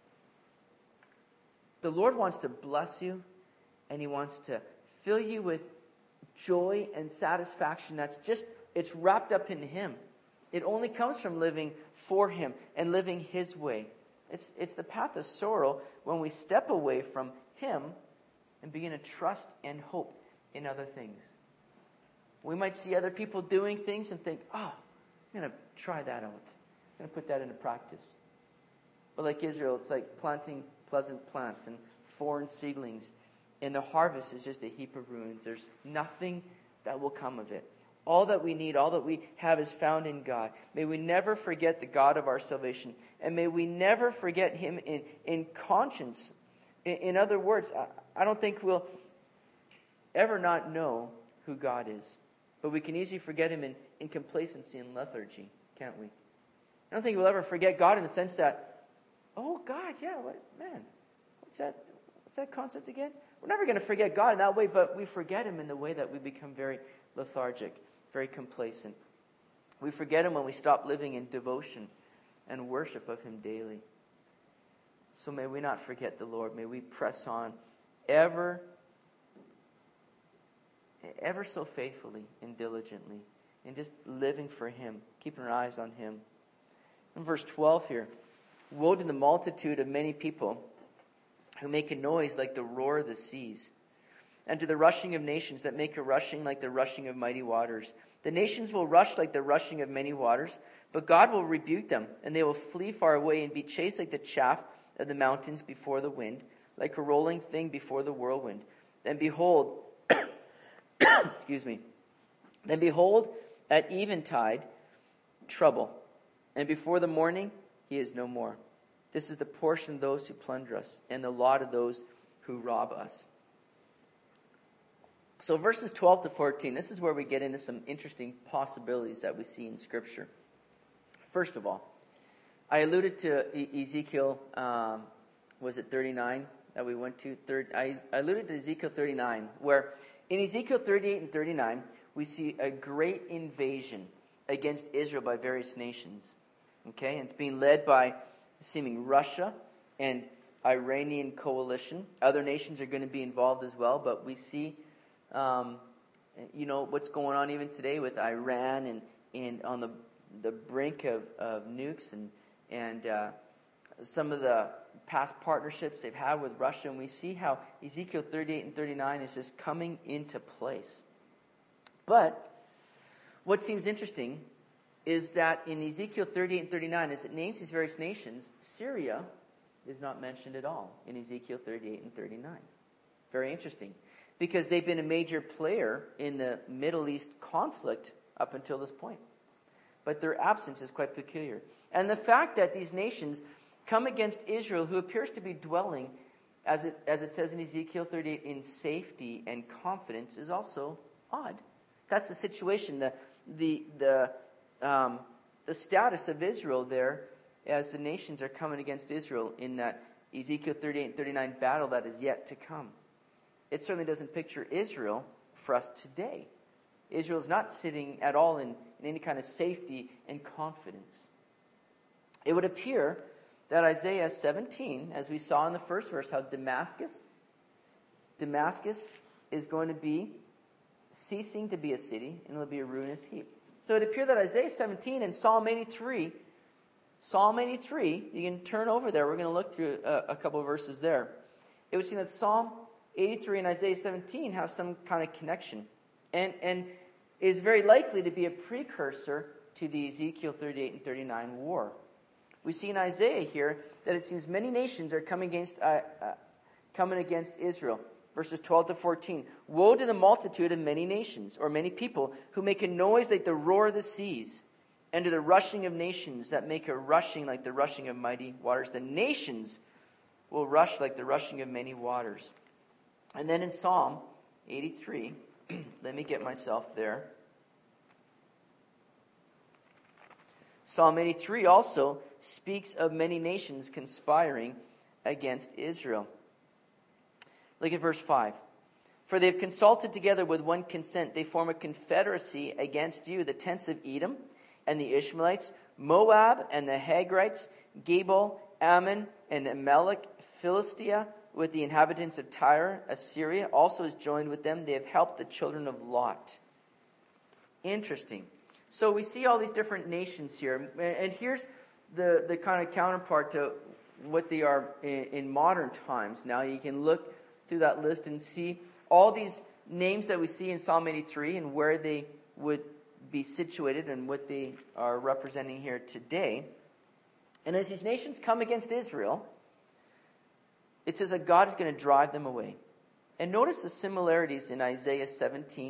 The Lord wants to bless you, and he wants to fill you with joy and satisfaction it's wrapped up in him. It only comes from living for him and living his way. It's the path of sorrow when we step away from him and begin to trust and hope in other things. We might see other people doing things and think, I'm going to try that out. I'm going to put that into practice. But like Israel, it's like planting pleasant plants and foreign seedlings. And the harvest is just a heap of ruins. There's nothing that will come of it. All that we need, all that we have is found in God. May we never forget the God of our salvation. And may we never forget him in conscience. In other words, I don't think we'll ever not know who God is. But we can easily forget him in complacency and lethargy, can't we? I don't think we'll ever forget God in the sense that, oh, God, yeah, what's that concept again? We're never going to forget God in that way, but we forget him in the way that we become very lethargic, very complacent. We forget him when we stop living in devotion and worship of him daily. So may we not forget the Lord. May we press on ever so faithfully and diligently, and just living for him, keeping our eyes on him. In verse 12 here, woe to the multitude of many people who make a noise like the roar of the seas, and to the rushing of nations that make a rushing like the rushing of mighty waters. The nations will rush like the rushing of many waters, but God will rebuke them, and they will flee far away and be chased like the chaff of the mountains before the wind, like a rolling thing before the whirlwind. Then behold, excuse me. Then behold, at eventide, trouble, and before the morning, he is no more. This is the portion of those who plunder us, and the lot of those who rob us. So verses 12 to 14, this is where we get into some interesting possibilities that we see in Scripture. First of all, I alluded to Ezekiel, was it 39 that we went to? I alluded to Ezekiel 39, where in Ezekiel 38 and 39, we see a great invasion against Israel by various nations. Okay, and it's being led by seeming Russia and Iranian coalition. Other nations are going to be involved as well, but we see, what's going on even today with Iran and on the brink of nukes and some of the past partnerships they've had with Russia, and we see how Ezekiel 38 and 39 is just coming into place. But what seems interesting is that in Ezekiel 38 and 39, as it names these various nations, Syria is not mentioned at all in Ezekiel 38 and 39. Very interesting, because they've been a major player in the Middle East conflict up until this point. But their absence is quite peculiar. And the fact that these nations come against Israel, who appears to be dwelling, as it says in Ezekiel 38, in safety and confidence, is also odd. That's the situation, the status of Israel there as the nations are coming against Israel in that Ezekiel 38 and 39 battle that is yet to come. It certainly doesn't picture Israel for us today. Israel is not sitting at all in any kind of safety and confidence. It would appear that Isaiah 17, as we saw in the first verse, how Damascus is going to be ceasing to be a city, and it will be a ruinous heap. So it appeared that Isaiah 17 and Psalm 83, you can turn over there. We're going to look through a couple of verses there. It would seem that Psalm 83 and Isaiah 17 have some kind of connection, and is very likely to be a precursor to the Ezekiel 38 and 39 war. We see in Isaiah here that it seems many nations are coming against Israel. Verses 12 to 14. Woe to the multitude of many nations, or many people, who make a noise like the roar of the seas, and to the rushing of nations that make a rushing like the rushing of mighty waters. The nations will rush like the rushing of many waters. And then in Psalm 83, let me get myself there. Psalm 83 also speaks of many nations conspiring against Israel. Look at verse 5. For they have consulted together with one consent. They form a confederacy against you, the tents of Edom and the Ishmaelites, Moab and the Hagrites, Gebal, Ammon, and Amalek, Philistia, with the inhabitants of Tyre. Assyria also is joined with them. They have helped the children of Lot. Interesting. So we see all these different nations here. And here's the kind of counterpart to what they are in modern times. Now you can look through that list and see all these names that we see in Psalm 83 and where they would be situated and what they are representing here today. And as these nations come against Israel, it says that God is going to drive them away. And notice the similarities in Isaiah 17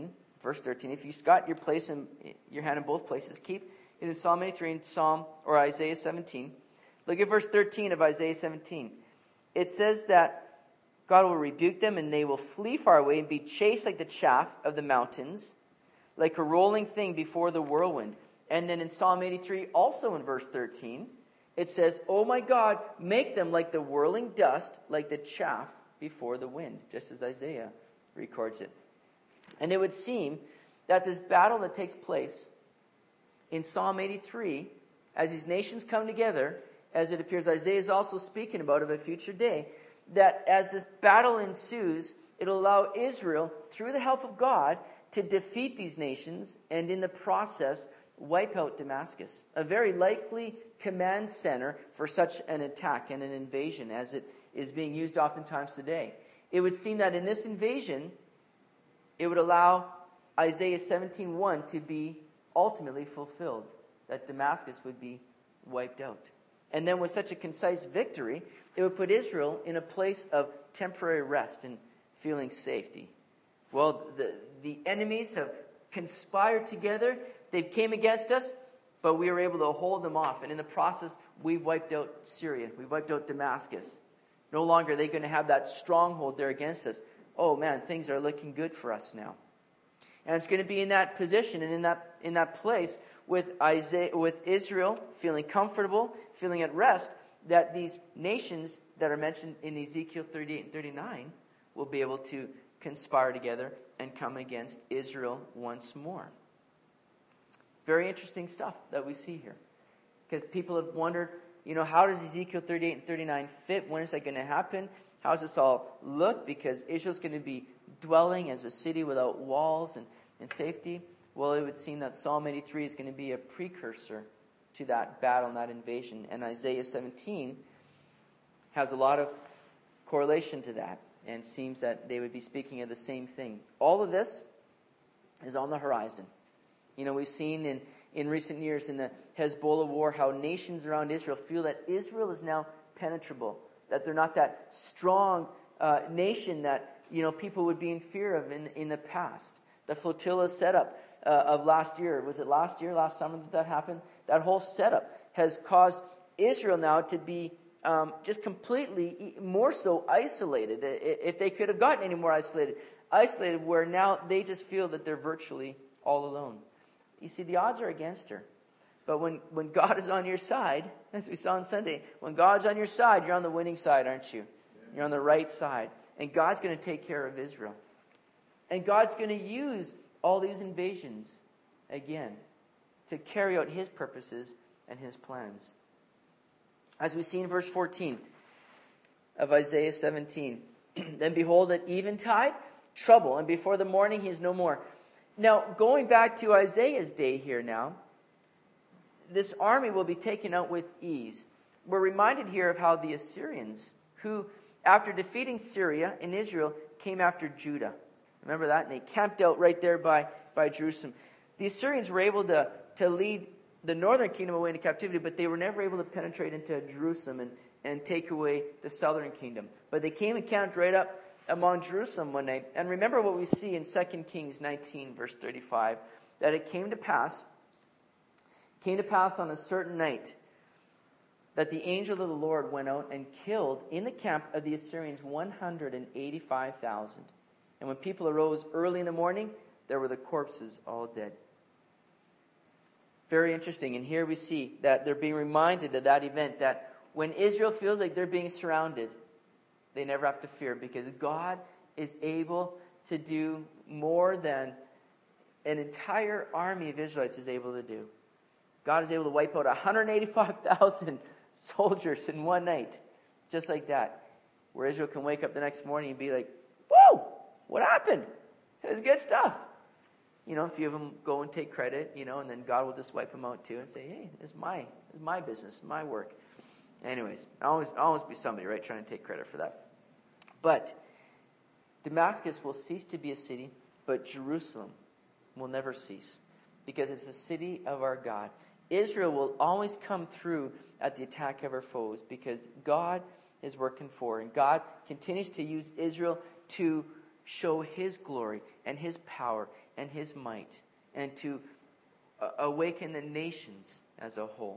verse 13. If you've got your hand in both places, keep it in Psalm 83 and Isaiah 17. Look at verse 13 of Isaiah 17. It says that God will rebuke them, and they will flee far away and be chased like the chaff of the mountains, like a rolling thing before the whirlwind. And then in Psalm 83, also in verse 13, it says, "Oh my God, make them like the whirling dust, like the chaff before the wind," just as Isaiah records it. And it would seem that this battle that takes place in Psalm 83, as these nations come together, as it appears Isaiah is also speaking about of a future day, that as this battle ensues, it'll allow Israel, through the help of God, to defeat these nations and in the process wipe out Damascus, a very likely command center for such an attack and an invasion as it is being used oftentimes today. It would seem that in this invasion, it would allow Isaiah 17:1 to be ultimately fulfilled, that Damascus would be wiped out. And then with such a concise victory, it would put Israel in a place of temporary rest and feeling safety. Well, the enemies have conspired together. They've came against us, but we were able to hold them off. And in the process, we've wiped out Syria. We've wiped out Damascus. No longer are they going to have that stronghold there against us. Oh man, things are looking good for us now. And it's going to be in that position and in that place with Israel feeling comfortable, feeling at rest, that these nations that are mentioned in Ezekiel 38 and 39 will be able to conspire together and come against Israel once more. Very interesting stuff that we see here. Because people have wondered, how does Ezekiel 38 and 39 fit? When is that going to happen? How does this all look? Because Israel's going to be dwelling as a city without walls and safety. Well, it would seem that Psalm 83 is going to be a precursor to that battle and that invasion. And Isaiah 17 has a lot of correlation to that and seems that they would be speaking of the same thing. All of this is on the horizon. We've seen in recent years in the Hezbollah war how nations around Israel feel that Israel is now penetrable, that they're not that strong nation that people would be in fear of in the past. The flotilla setup of last year, was it last summer that happened? That whole setup has caused Israel now to be just completely more so isolated. If they could have gotten any more isolated where now they just feel that they're virtually all alone. You see, the odds are against her. But when God is on your side, as we saw on Sunday, when God's on your side, you're on the winning side, aren't you? You're on the right side. And God's going to take care of Israel. And God's going to use all these invasions, again, to carry out His purposes and His plans. As we see in verse 14 of Isaiah 17, "Then behold, at eventide, trouble, and before the morning He is no more." Now, going back to Isaiah's day here now, this army will be taken out with ease. We're reminded here of how the Assyrians, who, after defeating Syria and Israel, came after Judah. Remember that? And they camped out right there by Jerusalem. The Assyrians were able to lead the northern kingdom away into captivity, but they were never able to penetrate into Jerusalem and take away the southern kingdom. But they came and camped right up among Jerusalem one night. And remember what we see in 2 Kings 19, verse 35, that it came to pass on a certain night that the angel of the Lord went out and killed in the camp of the Assyrians 185,000. And when people arose early in the morning, there were the corpses all dead. Very interesting. And here we see that they're being reminded of that event, that when Israel feels like they're being surrounded, they never have to fear, because God is able to do more than an entire army of Israelites is able to do. God is able to wipe out 185,000 soldiers in one night, just like that, where Israel can wake up the next morning and be like, "Whoa, what happened? It was good stuff." A few of them go and take credit, and then God will just wipe them out too and say, "Hey, it's my business, my work." Anyways, I'll always be somebody, right, trying to take credit for that. But Damascus will cease to be a city, but Jerusalem will never cease, because it's the city of our God. Israel will always come through at the attack of our foes, because God is working for, and God continues to use Israel to show his glory and his power and his might, and to awaken the nations as a whole.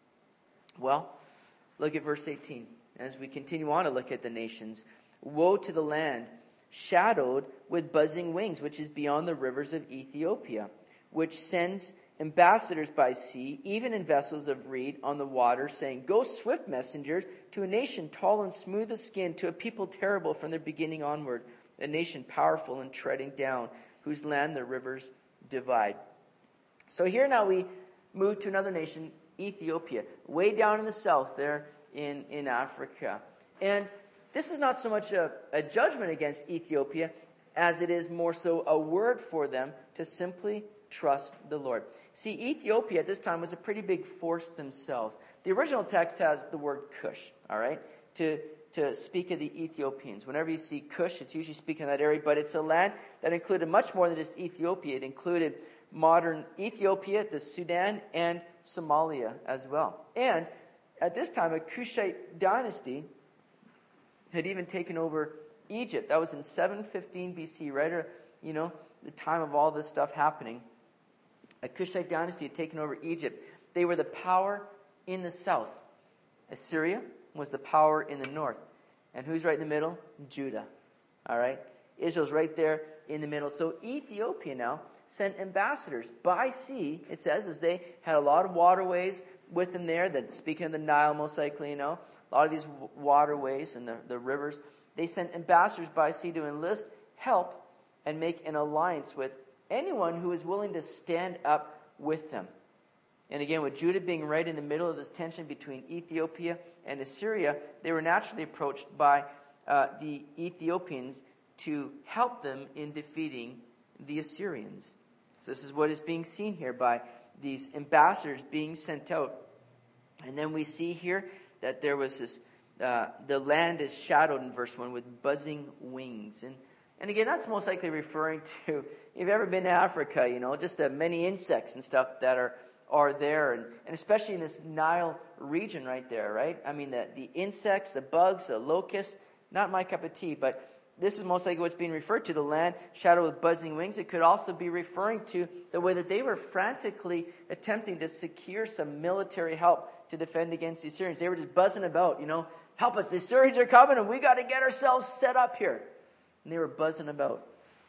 Well, look at verse 18. As we continue on to look at the nations, woe to the land shadowed with buzzing wings, which is beyond the rivers of Ethiopia, which sends ambassadors by sea, even in vessels of reed on the water, saying, go swift messengers to a nation tall and smooth of skin, to a people terrible from their beginning onward, a nation powerful and treading down, whose land the rivers divide. So here now we move to another nation, Ethiopia, way down in the south there in Africa. And this is not so much a judgment against Ethiopia as it is more so a word for them to simply trust the Lord. See, Ethiopia at this time was a pretty big force themselves. The original text has the word Cush, all right, to speak of the Ethiopians. Whenever you see Cush, it's usually speaking of that area, but it's a land that included much more than just Ethiopia. It included modern Ethiopia, the Sudan, and Somalia as well. And at this time, a Cushite dynasty had even taken over Egypt. That was in 715 BC, right? Or, the time of all this stuff happening. A Cushite dynasty had taken over Egypt. They were the power in the south. Assyria was the power in the north. And who's right in the middle? Judah. All right? Israel's right there in the middle. So Ethiopia now sent ambassadors by sea, it says, as they had a lot of waterways with them there, that speaking of the Nile most likely, a lot of these waterways and the rivers, they sent ambassadors by sea to enlist help and make an alliance with anyone who is willing to stand up with them. And again, with Judah being right in the middle of this tension between Ethiopia and Assyria, they were naturally approached by the Ethiopians to help them in defeating the Assyrians. So this is what is being seen here by these ambassadors being sent out. And then we see here that there was this, the land is shadowed in verse 1 with buzzing wings. And again, that's most likely referring to, if you've ever been to Africa, just the many insects and stuff that are there. And especially in this Nile region right there, right? I mean, the insects, the bugs, the locusts, not my cup of tea, but this is most likely what's being referred to, the land shadowed with buzzing wings. It could also be referring to the way that they were frantically attempting to secure some military help to defend against the Assyrians. They were just buzzing about, help us, the Assyrians are coming and we got to get ourselves set up here. And they were buzzing about.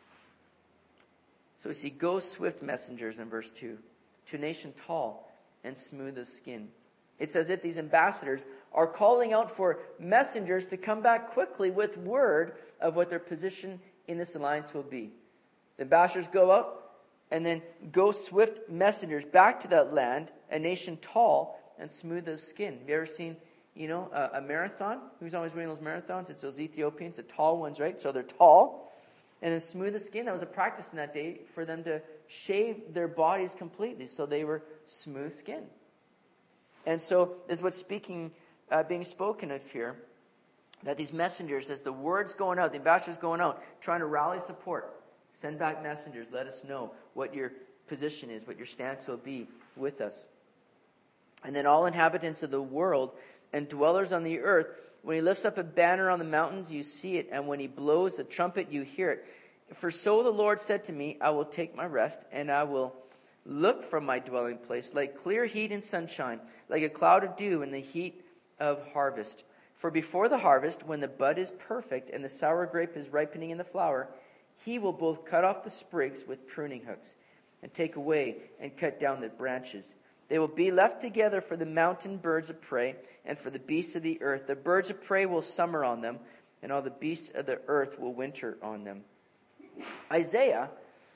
So we see, go swift messengers in verse 2, to a nation tall and smooth of skin. It's as if these ambassadors are calling out for messengers to come back quickly with word of what their position in this alliance will be. The ambassadors go out, and then go swift messengers back to that land, a nation tall and smooth of skin. Have you ever seen, a marathon? Who's always winning those marathons? It's those Ethiopians, the tall ones, right? So they're tall and then smooth of skin. That was a practice in that day for them to shave their bodies completely, so they were smooth skinned. And so this is what's being spoken of here, that these messengers, as the word's going out, the ambassadors going out, trying to rally support, send back messengers, let us know what your position is, what your stance will be with us. And then all inhabitants of the world and dwellers on the earth, when he lifts up a banner on the mountains, you see it, and when he blows the trumpet, you hear it. For so the Lord said to me, I will take my rest, and I will look from my dwelling place, like clear heat and sunshine, like a cloud of dew in the heat of harvest. For before the harvest, when the bud is perfect and the sour grape is ripening in the flower, he will both cut off the sprigs with pruning hooks and take away and cut down the branches. They will be left together for the mountain birds of prey and for the beasts of the earth. The birds of prey will summer on them, and all the beasts of the earth will winter on them. Isaiah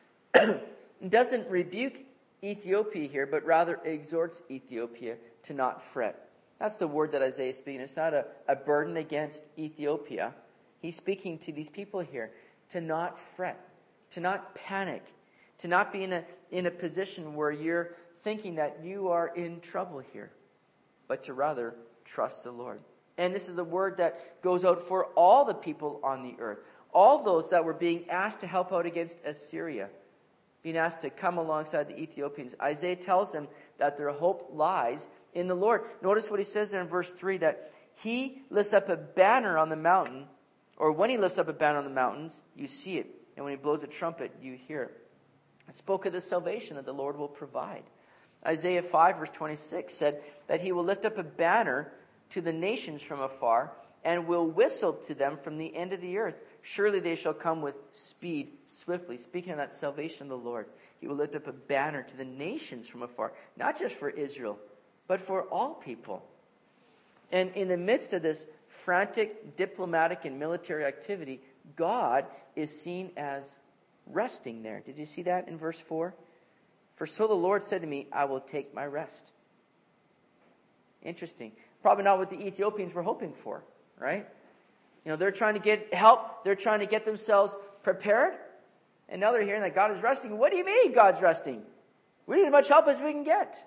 doesn't rebuke Ethiopia here, but rather exhorts Ethiopia to not fret. That's the word that Isaiah is speaking. It's not a burden against Ethiopia. He's speaking to these people here to not fret, to not panic, to not be in a position where you're thinking that you are in trouble here, but to rather trust the Lord. And this is a word that goes out for all the people on the earth, all those that were being asked to help out against Assyria, being asked to come alongside the Ethiopians. Isaiah tells them that their hope lies in the Lord. Notice what he says there in verse 3, that he lifts up a banner on the mountain Or when he lifts up a banner on the mountains, you see it. And when he blows a trumpet, you hear it. It spoke of the salvation that the Lord will provide. Isaiah 5 verse 26 said that he will lift up a banner to the nations from afar and will whistle to them from the end of the earth. Surely they shall come with speed, swiftly. Speaking of that salvation of the Lord, he will lift up a banner to the nations from afar, not just for Israel, but for all people. And in the midst of this frantic diplomatic and military activity, God is seen as resting there. Did you see that in verse 4? For so the Lord said to me, I will take my rest. Interesting. Probably not what the Ethiopians were hoping for, right? You know, they're trying to get help. They're trying to get themselves prepared. And now they're hearing that God is resting. What do you mean God's resting? We need as much help as we can get.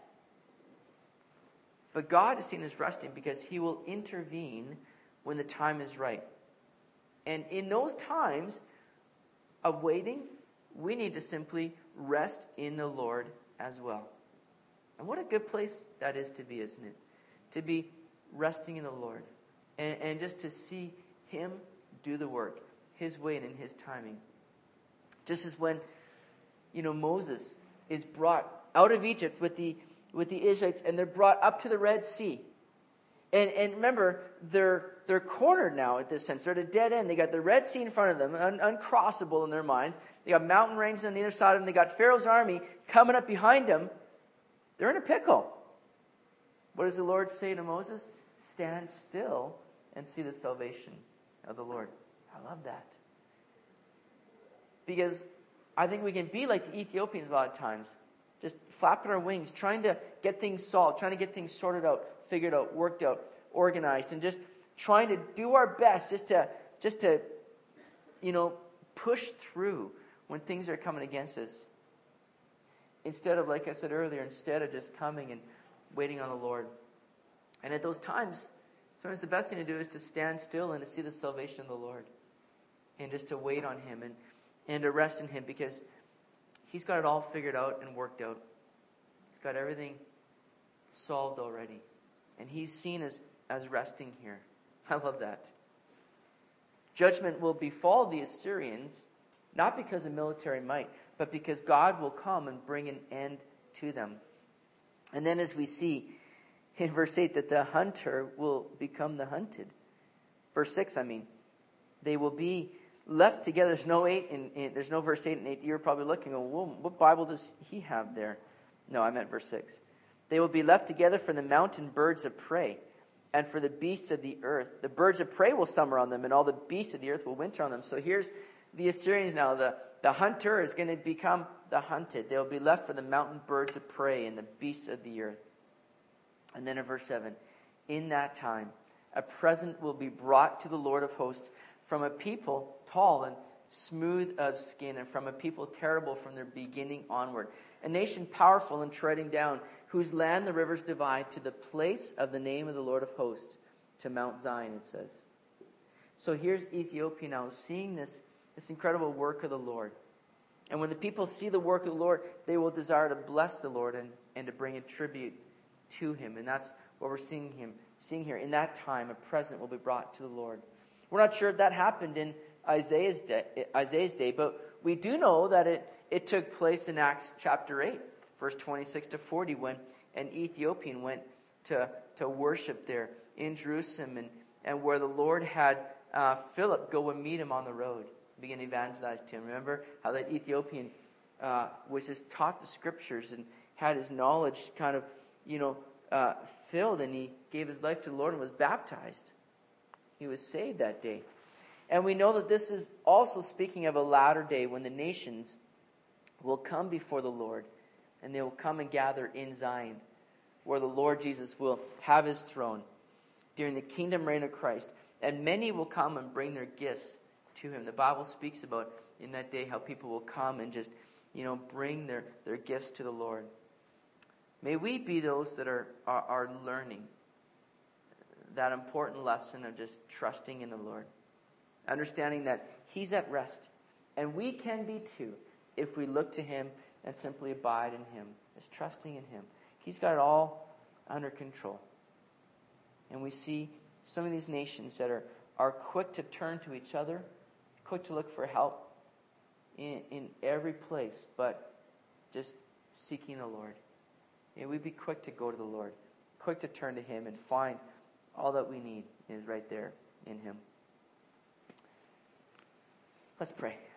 But God is seen as resting because he will intervene when the time is right. And in those times of waiting, we need to simply rest in the Lord as well. And what a good place that is to be, isn't it? To be resting in the Lord. And just to see him do the work, his way and in his timing. Just as when, Moses is brought out of Egypt with the Israelites, and they're brought up to the Red Sea. And remember, they're cornered now at this sense. They're at a dead end. They got the Red Sea in front of them, uncrossable in their minds. They got mountain ranges on either side of them. They got Pharaoh's army coming up behind them. They're in a pickle. What does the Lord say to Moses? Stand still and see the salvation of the Lord. I love that. Because I think we can be like the Ethiopians a lot of times. Just flapping our wings, trying to get things solved, trying to get things sorted out, figured out, worked out, organized, and just trying to do our best just to push through when things are coming against us. Instead of, like I said earlier, instead of just coming and waiting on the Lord. And at those times, sometimes the best thing to do is to stand still and to see the salvation of the Lord. And just to wait on him and to rest in him, because he's got it all figured out and worked out. He's got everything solved already. And he's seen as resting here. I love that. Judgment will befall the Assyrians, not because of military might, but because God will come and bring an end to them. And then as we see in verse 8 that the hunter will become the hunted. Verse 6, they will be left together. There's no verse 8 and 8. You're probably looking, well, what Bible does he have there? No, I meant verse 6. They will be left together for the mountain birds of prey and for the beasts of the earth. The birds of prey will summer on them, and all the beasts of the earth will winter on them. So here's the Assyrians now. The hunter is going to become the hunted. They will be left for the mountain birds of prey and the beasts of the earth. And then in verse 7, in that time, a present will be brought to the Lord of hosts from a people tall and smooth of skin, and from a people terrible from their beginning onward. A nation powerful and treading down, whose land the rivers divide, to the place of the name of the Lord of hosts, to Mount Zion, it says. So here's Ethiopia now, seeing this incredible work of the Lord. And when the people see the work of the Lord, they will desire to bless the Lord and to bring a tribute to him. And that's what we're seeing here. In that time, a present will be brought to the Lord. We're not sure if that happened in Isaiah's day, but we do know that it took place in Acts chapter 8, verse 26 to 40, when an Ethiopian went to worship there in Jerusalem, and where the Lord had Philip go and meet him on the road, begin to evangelize to him. Remember how that Ethiopian was just taught the scriptures and had his knowledge kind of, filled, and he gave his life to the Lord and was baptized. He was saved that day. And we know that this is also speaking of a latter day when the nations will come before the Lord, and they will come and gather in Zion, where the Lord Jesus will have his throne during the kingdom reign of Christ. And many will come and bring their gifts to him. The Bible speaks about in that day how people will come and just, bring their gifts to the Lord. May we be those that are learning that important lesson of just trusting in the Lord. Understanding that he's at rest. And we can be too if we look to him and simply abide in him. Just trusting in him. He's got it all under control. And we see some of these nations that are quick to turn to each other, quick to look for help in every place, but just seeking the Lord. May we be quick to go to the Lord, quick to turn to Him and find all that we need is right there in Him. Let's pray.